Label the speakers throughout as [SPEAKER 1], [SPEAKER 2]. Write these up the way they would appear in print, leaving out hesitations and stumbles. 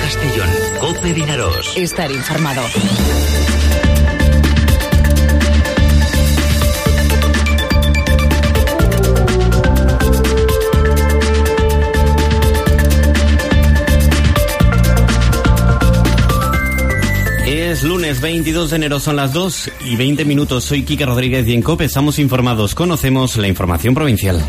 [SPEAKER 1] Castellón, COPE Vinaròs.
[SPEAKER 2] Estar informado.
[SPEAKER 3] Es lunes 22 de enero, son las 2:20. Soy Quique Rodríguez y en COPE estamos informados. Conocemos la información provincial.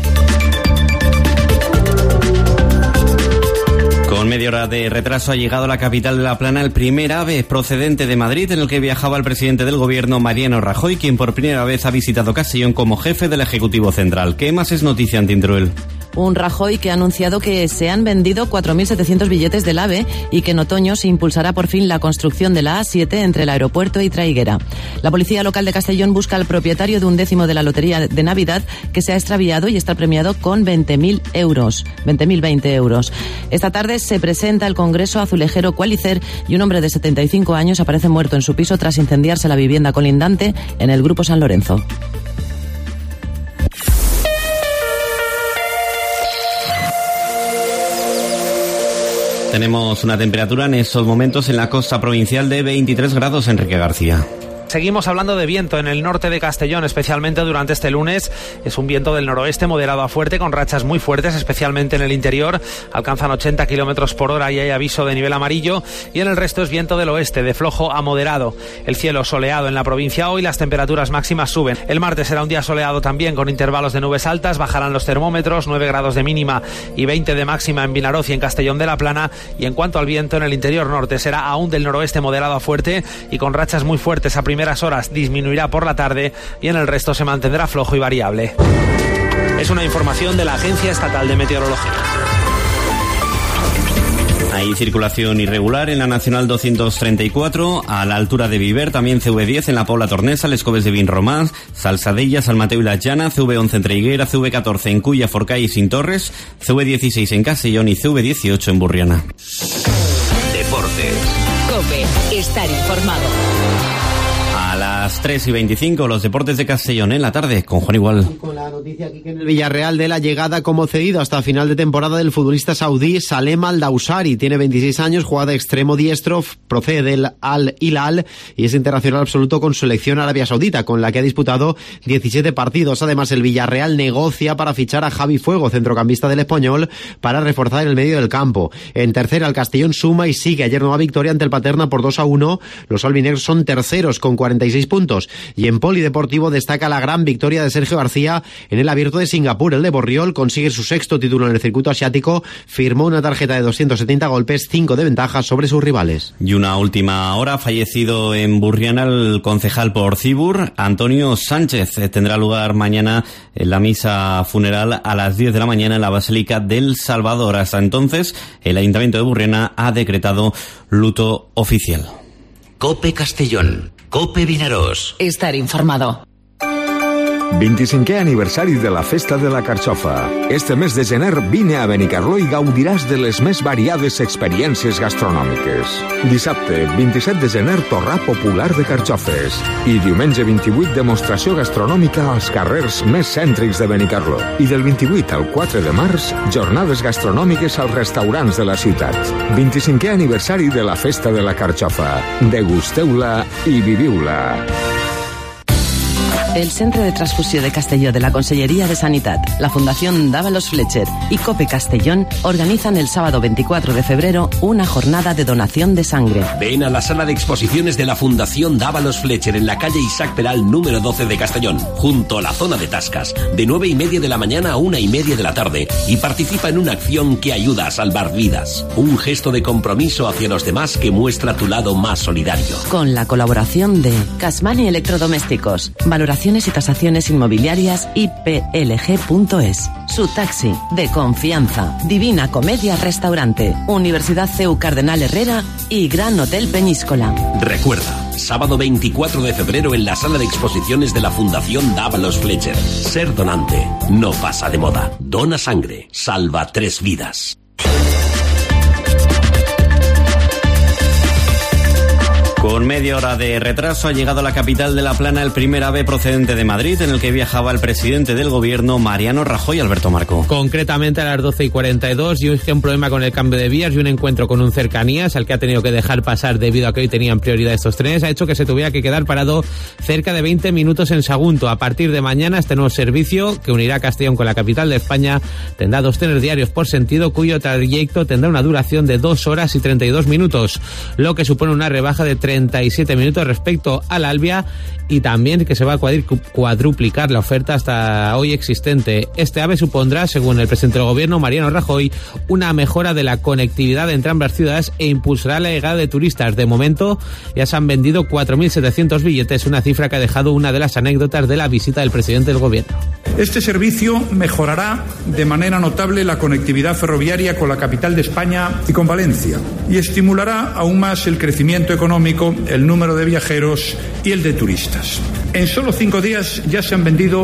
[SPEAKER 3] Con media hora de retraso ha llegado a la capital de La Plana el primer AVE procedente de Madrid, en el que viajaba el presidente del gobierno, Mariano Rajoy, quien por primera vez ha visitado Castellón como jefe del Ejecutivo Central. ¿Qué más es noticia, Antindruel?
[SPEAKER 2] Un Rajoy que ha anunciado que se han vendido 4.700 billetes del AVE y que en otoño se impulsará por fin la construcción de la A7 entre el aeropuerto y Traiguera. La policía local de Castellón busca al propietario de un décimo de la lotería de Navidad que se ha extraviado y está premiado con 20.000 euros. Esta tarde se presenta el Congreso Azulejero Qualicer y un hombre de 75 años aparece muerto en su piso tras incendiarse la vivienda colindante en el Grupo San Lorenzo.
[SPEAKER 3] Tenemos una temperatura en estos momentos en la costa provincial de 23 grados, Enrique García.
[SPEAKER 4] Seguimos hablando de viento en el norte de Castellón, especialmente durante este lunes. Es un viento del noroeste moderado a fuerte, con rachas muy fuertes, especialmente en el interior. Alcanzan 80 kilómetros por hora y hay aviso de nivel amarillo. Y en el resto es viento del oeste, de flojo a moderado. El cielo soleado en la provincia hoy, las temperaturas máximas suben. El martes será un día soleado también, con intervalos de nubes altas. Bajarán los termómetros, 9 grados de mínima y 20 de máxima en Vinaròs y en Castellón de la Plana. Y en cuanto al viento, en el interior norte será aún del noroeste moderado a fuerte y con rachas muy fuertes a primeras horas, disminuirá por la tarde y en el resto se mantendrá flojo y variable. Es una información de la Agencia Estatal de Meteorología.
[SPEAKER 3] Hay circulación irregular en la Nacional 234, a la altura de Viver, también CV10 en la Pobla Tornesa, Les Coves de Vinromà, Salsadella, San Mateo y La Llana, CV11 en Traiguera, CV14 en Culla, Forcall y Cintorres, CV16 en Castellón y CV18 en Burriana.
[SPEAKER 1] Deportes.
[SPEAKER 2] COPE, estar informado.
[SPEAKER 3] A las 3:25, los deportes de Castellón en la tarde, con Juan Igual.
[SPEAKER 5] Y con la noticia aquí que en el Villarreal de la llegada como cedido hasta final de temporada del futbolista saudí Salem Al-Dawsari. Tiene 26 años, juega de extremo diestro, procede del Al-Hilal y es internacional absoluto con su selección Arabia Saudita, con la que ha disputado 17 partidos. Además, el Villarreal negocia para fichar a Javi Fuego, centrocampista del Español, para reforzar el medio del campo. En tercera, el Castellón suma y sigue. Ayer nueva victoria ante el Paterna por 2-1. Los albinegros son terceros con 46 puntos. Y en polideportivo destaca la gran victoria de Sergio García en el Abierto de Singapur. El de Borriol consigue su sexto título en el circuito asiático, firmó una tarjeta de 270 golpes, 5 de ventaja sobre sus rivales.
[SPEAKER 3] Y una última hora, fallecido en Burriana el concejal por Cibur, Antonio Sánchez. Tendrá lugar mañana en la misa funeral a las 10 de la mañana en la Basílica del Salvador. Hasta entonces, el Ayuntamiento de Burriana ha decretado luto oficial.
[SPEAKER 1] COPE Castellón, COPE Vinaròs.
[SPEAKER 2] Estar informado.
[SPEAKER 6] 25è aniversari de la Festa de la Carxofa. Este mes de gener vine a Benicarló i gaudiràs de les més variades experiències gastronòmiques. Dissabte, 27 de gener, torrà popular de carxofes. I diumenge 28, demostració gastronòmica als carrers més cèntrics de Benicarló. I del 28 al 4 de març, jornades gastronòmiques als restaurants de la ciutat. 25è aniversari de la Festa de la Carxofa. Degusteu-la i viviu-la.
[SPEAKER 2] El Centre de Transfusió de Castelló de la Conselleria de Sanitat, la Fundación Dávalos Fletcher y COPE Castellón organizan el sábado 24 de febrero una jornada de donación de sangre.
[SPEAKER 7] Ven a la sala de exposiciones de la Fundación Dávalos Fletcher en la calle Isaac Peral número 12 de Castellón, junto a la zona de tascas, de 9:30 de la mañana a 1:30 de la tarde, y participa en una acción que ayuda a salvar vidas. Un gesto de compromiso hacia los demás que muestra tu lado más solidario.
[SPEAKER 2] Con la colaboración de Casmani Electrodomésticos, valoraciones y tasaciones inmobiliarias y plg.es. Su taxi de confianza, Divina Comedia Restaurante, Universidad CEU Cardenal Herrera y Gran Hotel Peñíscola.
[SPEAKER 7] Recuerda, sábado 24 de febrero en la sala de exposiciones de la Fundación Dávalos Fletcher. Ser donante no pasa de moda. Dona sangre, salva 3 vidas.
[SPEAKER 3] Con media hora de retraso ha llegado a la capital de La Plana el primer AVE procedente de Madrid, en el que viajaba el presidente del gobierno, Mariano Rajoy. Alberto Marco.
[SPEAKER 8] Concretamente a las 12:42, y es que un problema con el cambio de vías y un encuentro con un cercanías al que ha tenido que dejar pasar debido a que hoy tenían prioridad estos trenes ha hecho que se tuviera que quedar parado cerca de 20 minutos en Sagunto. A partir de mañana, este nuevo servicio, que unirá Castellón con la capital de España, tendrá 2 trenes diarios por sentido, cuyo trayecto tendrá una duración de 2 horas y 32 minutos, lo que supone una rebaja de 37 minutos respecto al Albia, y también que se va a cuadruplicar la oferta hasta hoy existente. Este AVE supondrá, según el presidente del gobierno, Mariano Rajoy, una mejora de la conectividad entre ambas ciudades e impulsará la llegada de turistas. De momento ya se han vendido 4.700 billetes, una cifra que ha dejado una de las anécdotas de la visita del presidente del gobierno.
[SPEAKER 9] Este servicio mejorará de manera notable la conectividad ferroviaria con la capital de España y con Valencia, y estimulará aún más el crecimiento económico, el número de viajeros y el de turistas. En solo 5 días ya se han vendido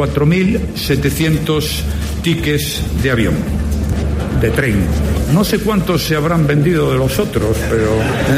[SPEAKER 9] 4.700 tickets de avión, de tren. No sé cuántos se habrán vendido de los otros, pero...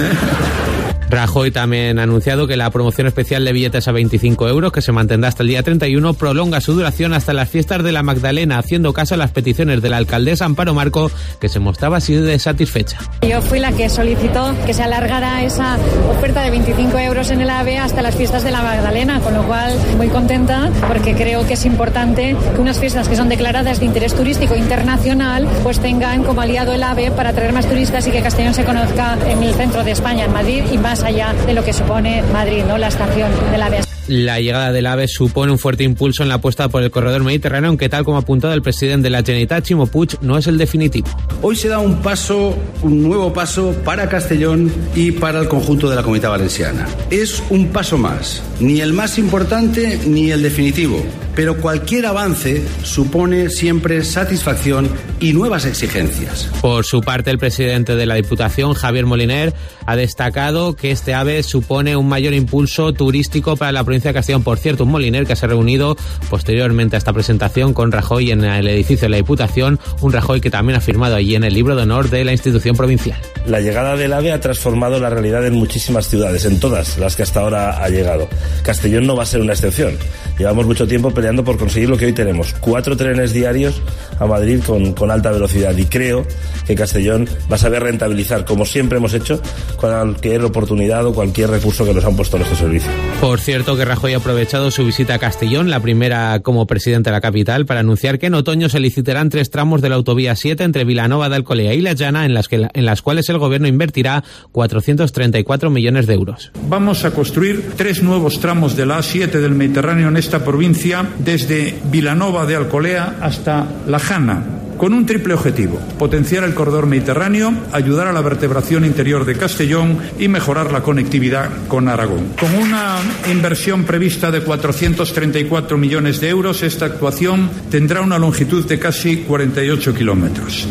[SPEAKER 8] Rajoy también ha anunciado que la promoción especial de billetes a 25 euros, que se mantendrá hasta el día 31, prolonga su duración hasta las fiestas de la Magdalena, haciendo caso a las peticiones de la alcaldesa Amparo Marco, que se mostraba así de satisfecha.
[SPEAKER 10] Yo fui la que solicitó que se alargara esa oferta de 25 euros en el AVE hasta las fiestas de la Magdalena, con lo cual muy contenta, porque creo que es importante que unas fiestas que son declaradas de interés turístico internacional pues tengan como aliado el AVE para atraer más turistas y que Castellón se conozca en el centro de España, en Madrid, y más allá de lo que supone Madrid, ¿no? La estación del AVE.
[SPEAKER 8] La llegada del AVE supone un fuerte impulso en la apuesta por el corredor mediterráneo, aunque tal como ha apuntado el presidente de la Generalitat, Ximo Puig, no es el definitivo.
[SPEAKER 11] Hoy se da un nuevo paso para Castellón y para el conjunto de la Comunidad Valenciana. Es un paso más, ni el más importante ni el definitivo, pero cualquier avance supone siempre satisfacción y nuevas exigencias.
[SPEAKER 8] Por su parte, el presidente de la Diputación, Javier Moliner, ha destacado que este AVE supone un mayor impulso turístico para la provincia de Castellón. Por cierto, un Moliner que se ha reunido posteriormente a esta presentación con Rajoy en el edificio de la Diputación, un Rajoy que también ha firmado allí en el libro de honor de la institución provincial.
[SPEAKER 12] La llegada del AVE ha transformado la realidad en muchísimas ciudades, en todas las que hasta ahora ha llegado. Castellón no va a ser una excepción. Llevamos mucho tiempo peleando por conseguir lo que hoy tenemos, 4 trenes diarios a Madrid con alta velocidad, y creo que Castellón va a saber rentabilizar, como siempre hemos hecho, cualquier oportunidad o cualquier recurso que nos han puesto a nuestro servicio.
[SPEAKER 8] Por cierto, que Rajoy ha aprovechado su visita a Castellón, la primera como presidente de la capital, para anunciar que en otoño se licitarán 3 tramos de la autovía 7 entre Vilanova de Alcolea y La Llana, en las cuales el gobierno invertirá 434 millones de euros.
[SPEAKER 9] Vamos a construir 3 nuevos tramos de la A7 del Mediterráneo en esta provincia, desde Vilanova de Alcolea hasta La Jana, con un triple objetivo: potenciar el corredor mediterráneo, ayudar a la vertebración interior de Castellón y mejorar la conectividad con Aragón. Con una inversión prevista de 434 millones de euros, esta actuación tendrá una longitud de casi 48 kilómetros.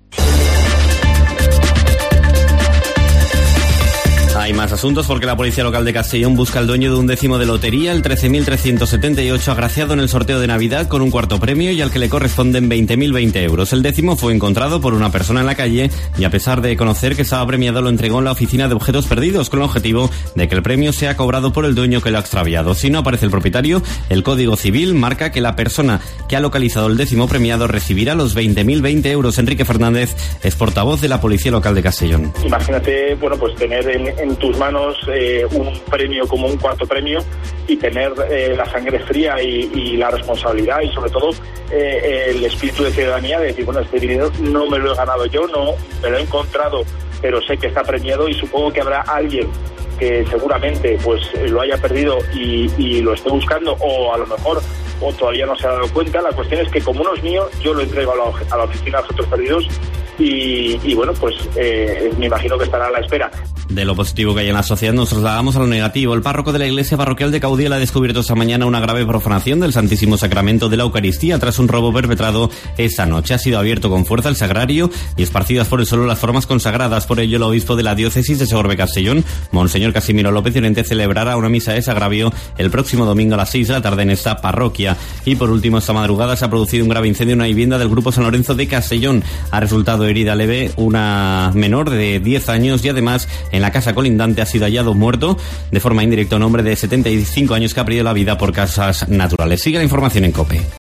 [SPEAKER 3] Hay más asuntos porque la Policía Local de Castellón busca al dueño de un décimo de lotería, el 13.378, agraciado en el sorteo de Navidad con un cuarto premio y al que le corresponden 20.020 euros. El décimo fue encontrado por una persona en la calle y, a pesar de conocer que estaba premiado, lo entregó en la oficina de objetos perdidos con el objetivo de que el premio sea cobrado por el dueño que lo ha extraviado. Si no aparece el propietario, el Código Civil marca que la persona que ha localizado el décimo premiado recibirá los 20.020 euros. Enrique Fernández es portavoz de la Policía Local de Castellón.
[SPEAKER 13] Imagínate, bueno, pues tener en tus manos un premio como un cuarto premio y tener la sangre fría y la responsabilidad y sobre todo el espíritu de ciudadanía de decir, bueno, este dinero no me lo he ganado yo, no me lo he encontrado, pero sé que está premiado y supongo que habrá alguien que seguramente pues lo haya perdido y lo esté buscando, o a lo mejor o todavía no se ha dado cuenta. La cuestión es que como no es mío, yo lo entrego a la oficina de objetos perdidos y bueno, pues me imagino que estará a la espera.
[SPEAKER 3] De lo positivo que hay en la sociedad nos trasladamos a lo negativo. El párroco de la iglesia parroquial de Caudiel ha descubierto esta mañana una grave profanación del Santísimo Sacramento de la Eucaristía tras un robo perpetrado esta noche. Ha sido abierto con fuerza el sagrario y esparcidas por el suelo las formas consagradas. Por ello, el obispo de la diócesis de Segorbe-Castellón, Monseñor Casimiro López Llorente, celebrará una misa de sagravio el próximo domingo a las 6 de la tarde en esta parroquia. Y por último, esta madrugada se ha producido un grave incendio en una vivienda del Grupo San Lorenzo de Castellón. Ha resultado herida leve una menor de 10 años y además en en la casa colindante ha sido hallado muerto de forma indirecta un hombre de 75 años que ha perdido la vida por causas naturales. Sigue la información en COPE.